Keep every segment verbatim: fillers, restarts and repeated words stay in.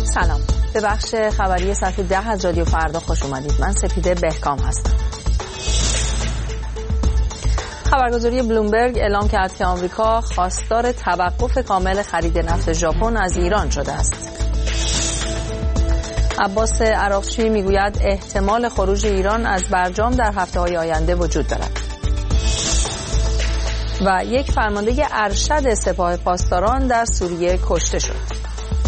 سلام، به بخش خبری ساعت ده از رادیو فردا خوش اومدید. من سپیده بهکام هستم. خبرگزاری بلومبرگ اعلام کرد که آمریکا خواستار توقف کامل خرید نفت ژاپن از ایران شده است. عباس عراقچی میگوید احتمال خروج ایران از برجام در هفته‌های آینده وجود دارد. و یک فرمانده ارشد سپاه پاسداران در سوریه کشته شد.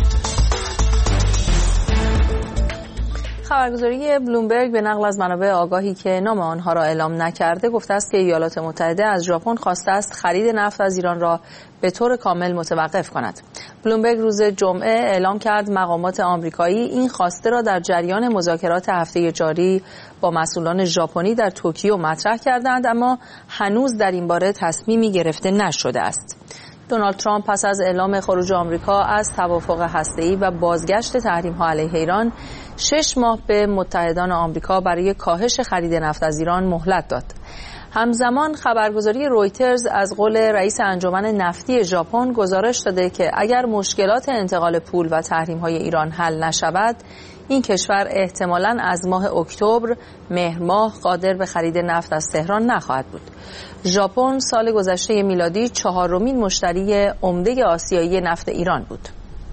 خبرگزاری بلومبرگ به نقل از منابع آگاهی که نام آنها را اعلام نکرده گفته است که ایالات متحده از ژاپن خواسته است خرید نفت از ایران را به طور کامل متوقف کند. بلومبرگ روز جمعه اعلام کرد مقامات آمریکایی این خواسته را در جریان مذاکرات هفته جاری با مسئولان ژاپنی در توکیو مطرح کردند، اما هنوز در این باره تصمیمی گرفته نشده است. دونالد ترامپ پس از اعلام خروج آمریکا از توافق هسته‌ای و بازگشت تحریم‌ها علیه ایران شش ماه به متحدان آمریکا برای کاهش خرید نفت از ایران مهلت داد. همزمان خبرگزاری رویترز از قول رئیس انجمن نفتی ژاپن گزارش داده که اگر مشکلات انتقال پول و تحریم‌های ایران حل نشود، این کشور احتمالاً از ماه اکتبر مهر ماه قادر به خرید نفت از تهران نخواهد بود. ژاپن سال گذشته میلادی چهارمین مشتری عمده آسیایی نفت ایران بود.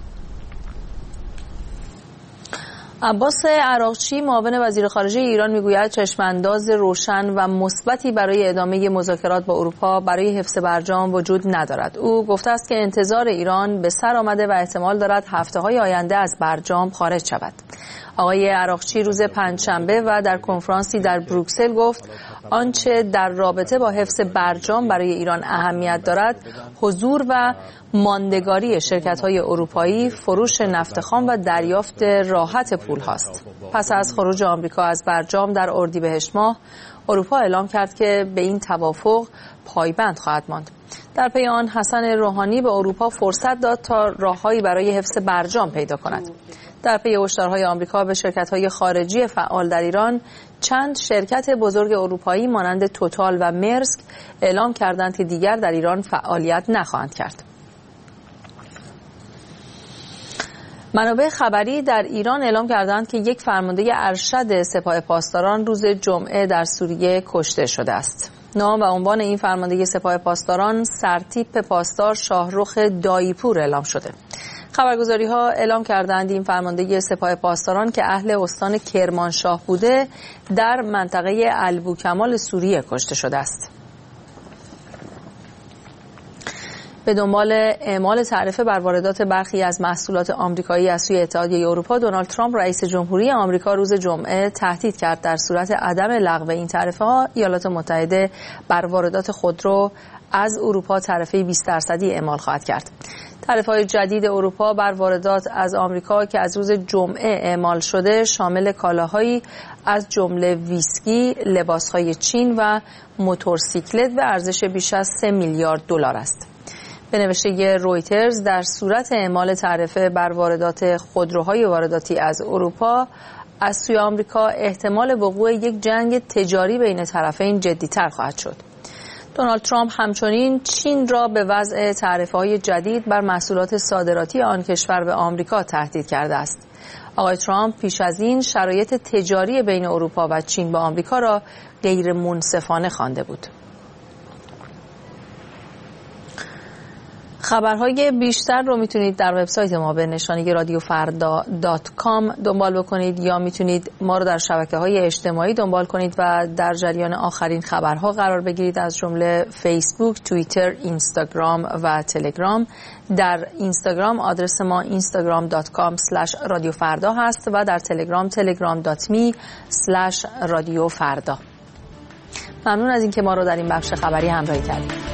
عباس عراقچی معاون وزیر خارجه ایران میگوید چشمانداز روشن و مثبتی برای ادامه مذاکرات با اروپا برای حفظ برجام وجود ندارد. او گفته است که انتظار ایران به سر آمده و احتمال دارد هفته‌های آینده از برجام خارج شود. آقای عراقچی روز پنجشنبه و در کنفرانسی در بروکسل گفت آنچه در رابطه با حفظ برجام برای ایران اهمیت دارد حضور و ماندگاری شرکت‌های اروپایی، فروش نفت خام و دریافت راحت پول هاست. پس از خروج آمریکا از برجام در اردیبهشت ماه، اروپا اعلام کرد که به این توافق پایبند خواهد ماند. در پی آن حسن روحانی به اروپا فرصت داد تا راههایی برای حفظ برجام پیدا کند. در پی هشدارهای آمریکا به شرکت‌های خارجی فعال در ایران، چند شرکت بزرگ اروپایی مانند توتال و مرسک اعلام کردند که دیگر در ایران فعالیت نخواهند کرد. منابع خبری در ایران اعلام کردند که یک فرمانده ارشد سپاه پاسداران روز جمعه در سوریه کشته شده است. نام و عنوان این فرمانده سپاه پاسداران سرتیپ پاسدار شاهرخ داییپور اعلام شده. خبرگزاری‌ها اعلام کردند این فرمانده سپاه پاسداران که اهل استان کرمانشاه بوده در منطقه البوکمال سوریه کشته شده است. به دنبال اعمال تعرفه بر واردات برخی از محصولات آمریکایی از سوی اتحادیه اروپا، دونالد ترامپ رئیس جمهوری آمریکا روز جمعه تهدید کرد در صورت عدم لغو این تعرفه‌ها ایالات متحده بر واردات خودرو از اروپا تعرفه بیست درصدی اعمال خواهد کرد. تعرفه‌های جدید اروپا بر واردات از آمریکا که از روز جمعه اعمال شده شامل کالاهایی از جمله ویسکی، لباس‌های چین و موتورسیکلت به ارزش بیش از سه میلیارد دلار است. به نوشته رویترز در صورت اعمال تعرفه بر واردات خودروهای وارداتی از اروپا از سوی آمریکا احتمال وقوع یک جنگ تجاری بین طرفین جدی‌تر خواهد شد. دونالد ترامپ همچنین چین را به وضع تعرفه‌های جدید بر محصولات صادراتی آن کشور به آمریکا تهدید کرده است. آقای ترامپ پیش از این شرایط تجاری بین اروپا و چین با آمریکا را غیر منصفانه خوانده بود. خبرهای بیشتر رو میتونید در وبسایت ما به نشانی رادیو فردا دات کام دنبال بکنید یا میتونید ما رو در شبکه‌های اجتماعی دنبال کنید و در جریان آخرین خبرها قرار بگیرید، از جمله فیسبوک، توییتر، اینستاگرام و تلگرام. در اینستاگرام آدرس ما اینستاگرام دات کام اسلش رادیو فردا هست و در تلگرام تلگرام دات می اسلش رادیو فردا. ممنون از اینکه ما رو در این بخش خبری همراهی کردید.